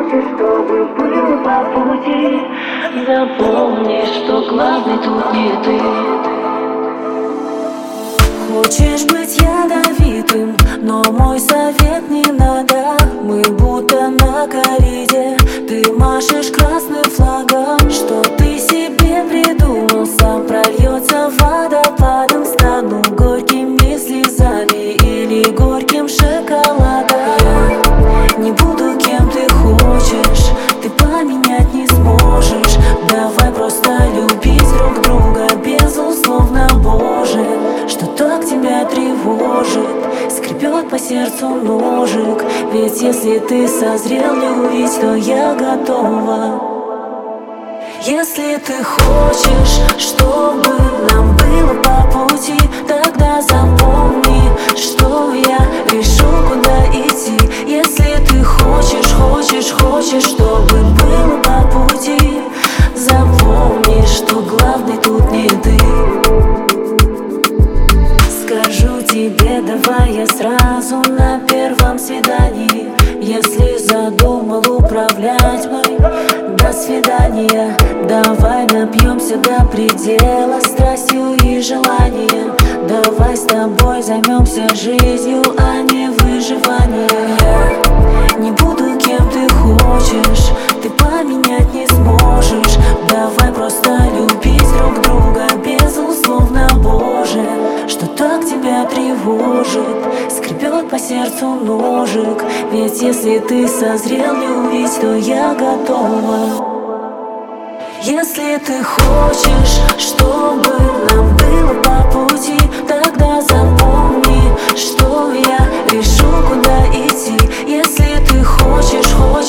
хочешь, чтобы было по пути, запомни, что главный тут не ты. Хочешь быть ядовитым, но мой совет не надо. Мы будто на кориде, ты машешь красным флагом. Что ты себе придумал, сам прольется водопадом. Стану горькими слезами или горьким шоколадом. Я не буду кем ты хочешь, ты поменять не сможешь. Давай просто любить друг друга, безусловно, Боже. Что так тебя тревожит, скребет по сердцу ножик. Ведь если ты созрел любить, то я готова. Если ты хочешь, чтобы нам было по пути, тогда запомни, что я решу, куда идти. Если ты хочешь, чтобы было по пути, запомни, что главный тут не ты. Скажу тебе, давай я сразу на первом свидании. Если задумал управлять мной, до свидания. Давай напьемся до предела страстью и желанием. Давай с тобой займемся жизнью, а не выживанием. Я не буду кем ты хочешь, ты поменять не сможешь. Давай просто любить друг друга, безусловно, Боже. Что так тебя тревожит, скребет по сердцу ножик. Ведь если ты созрел любить, то я готова. Если ты хочешь, чтобы нам было по пути, тогда запомни, что я решу, куда идти. Если ты хочешь,